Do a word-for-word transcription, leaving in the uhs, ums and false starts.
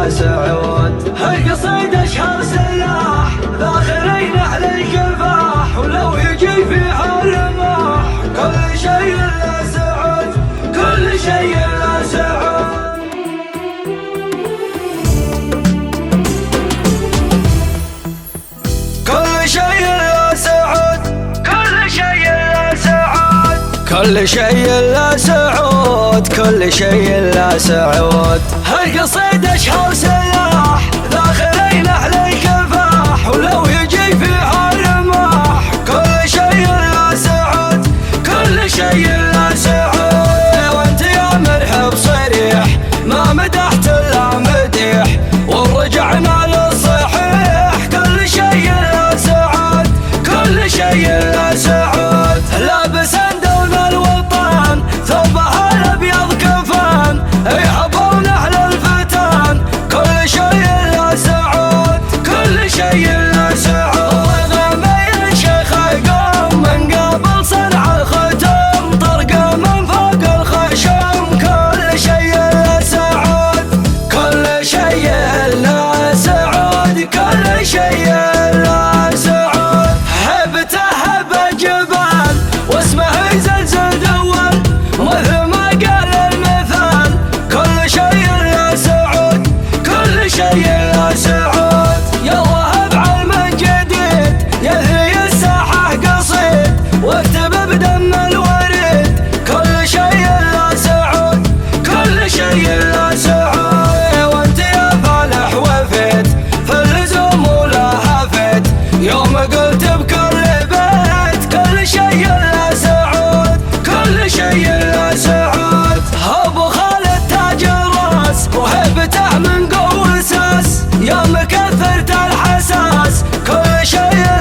يا سعود. هالقصيد اشهر سلاح ذاخرين على الكفاح، ولو يجي فيها رماح كل شيء يا سعود، كل شيء يا سعود. كل شيء يا سعود، كل شيء يا سعود، كل شيء لا سعود، كل شيء لا سعود. هالقصيد اشهر سلاح ذاخرين على الكفاح، ولو يجي فيها رماح كل شيء يا سعود، كل شيء يا سعود. وانت يا مرحب صريح ما مدحت الا مديح، ورجعنا للصحيح كل شيء يا سعود، كل شيء يا سعود. لابس دون الوطن ثوبها الابيض كفان، يحبون اهل الفتان كل شيء يا سعود، كل شيء يا سعود. غمي شيخ قوم من قبل صنع الختم، طرقه من فوق الخشم كل شيء يا سعود، كل شيء لا سعود، كل شيء لا سعود. هبته هب جبال واسمه يزلزل دول، مثل ما قال المثال كل شيء يا سعود، كل شيء يا سعود. يلا هب علم جديد يثري الساحة قصيد، واكتب بدم الوريد كل شيء يا سعود، كل شيء يا سعود. وانت يا فالح وفيت في اللزوم ولا هفيت، يوم قلت بكل بيت كل شيء يا سعود، كل شيء يا سعود. ابو خالد تاج الراس وهيبته من قوة ساس، يوم كثرت الحساس كل شيء